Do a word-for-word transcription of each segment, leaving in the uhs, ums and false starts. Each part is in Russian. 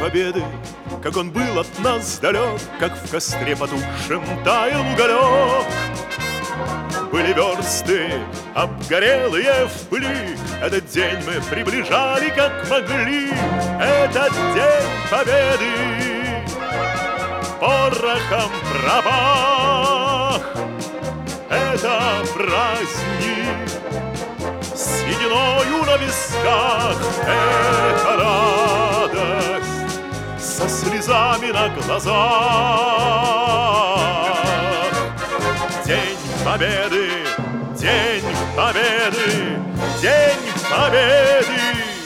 победы, как он был от нас далек, как в костре потухшем таял уголек. Были версты обгорелые в пыли, этот день мы приближали, как могли. Этот день победы порохом пропах. Это праздник с сединою на висках. Это радость со слезами на глазах. День победы, день победы, день победы.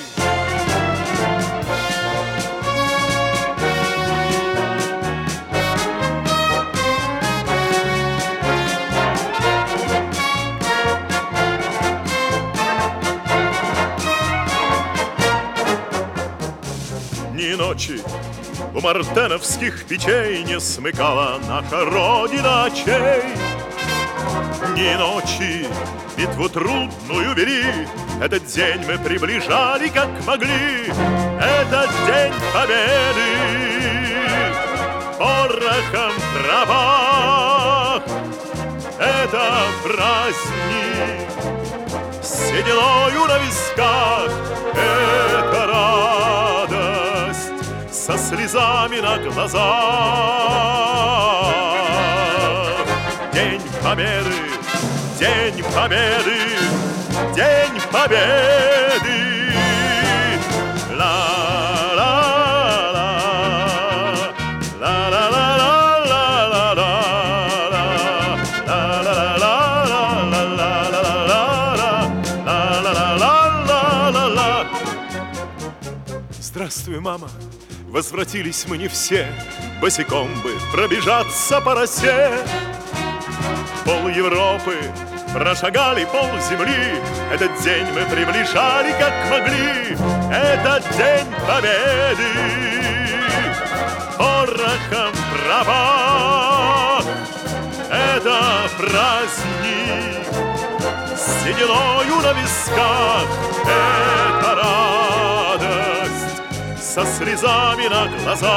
Ни ночи у мартеновских печей не смыкала наша Родина очей. Ни ночи битву трудную вели, этот день мы приближали, как могли. Этот день победы порохом пропах. Это праздник с сединою на висках. Это радость со слезами на глазах. День победы, день победы, день победы. Ла-ла-ла, ла-ла-ла-ла-ла-ла-ла, ла-ла-ла-ла-ла-ла-ла-ла-ла-ла-ла-ла-ла. Здравствуй, мама, возвратились мы не все, босиком бы пробежаться по росе. Пол Европы прошагали, пол земли, этот день мы приближали, как могли. Этот день победы порохом пропах. Это праздник с сединою на висках. Это радость со слезами на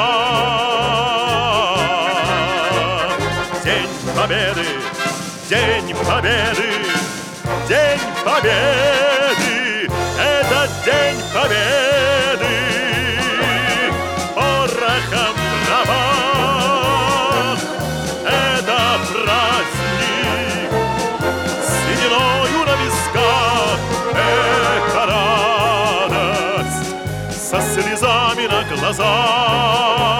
глазах. День победы, день победы, день победы. Это день победы порохом пропах. Это праздник с сединою на висках. Это радость со слезами на глазах.